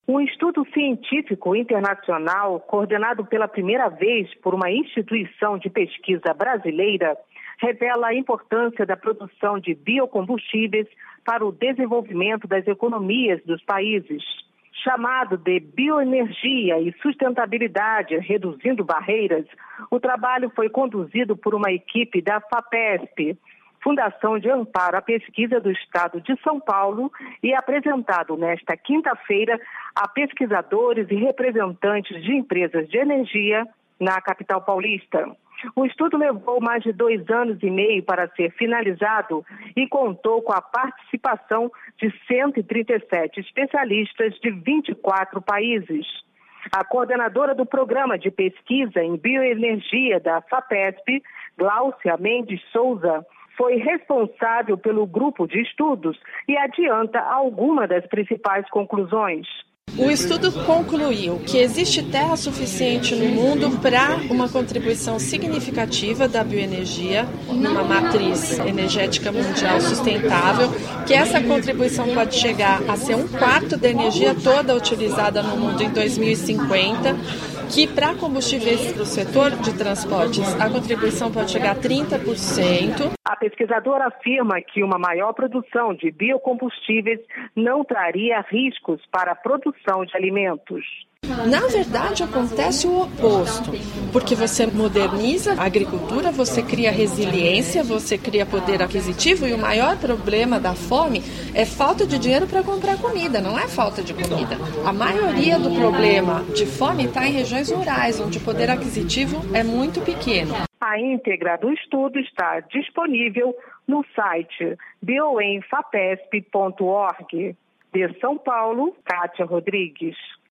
Um estudo científico internacional, coordenado pela primeira vez por uma instituição de pesquisa brasileira, revela a importância da produção de biocombustíveis para o desenvolvimento das economias dos países. Chamado de Bioenergia e Sustentabilidade Reduzindo Barreiras, o trabalho foi conduzido por uma equipe da FAPESP, Fundação de Amparo à Pesquisa do Estado de São Paulo, e apresentado nesta quinta-feira a pesquisadores e representantes de empresas de energia na capital paulista. O estudo levou mais de 2 anos e meio para ser finalizado e contou com a participação de 137 especialistas de 24 países. A coordenadora do Programa de Pesquisa em Bioenergia da FAPESP, Gláucia Mendes Souza, foi responsável pelo grupo de estudos e adianta algumas das principais conclusões. O estudo concluiu que existe terra suficiente no mundo para uma contribuição significativa da bioenergia numa matriz energética mundial sustentável, que essa contribuição pode chegar a ser 1/4 da energia toda utilizada no mundo em 2050, que para combustíveis para o setor de transportes a contribuição pode chegar a 30%. A pesquisadora afirma que uma maior produção de biocombustíveis não traria riscos para a produção de alimentos. Na verdade, acontece o oposto, porque você moderniza a agricultura, você cria resiliência, você cria poder aquisitivo, e o maior problema da fome é falta de dinheiro para comprar comida, não é falta de comida. A maioria do problema de fome está em regiões rurais, onde o poder aquisitivo é muito pequeno. A íntegra do estudo está disponível no site bioenfapesp.org. De São Paulo, Kátia Rodrigues.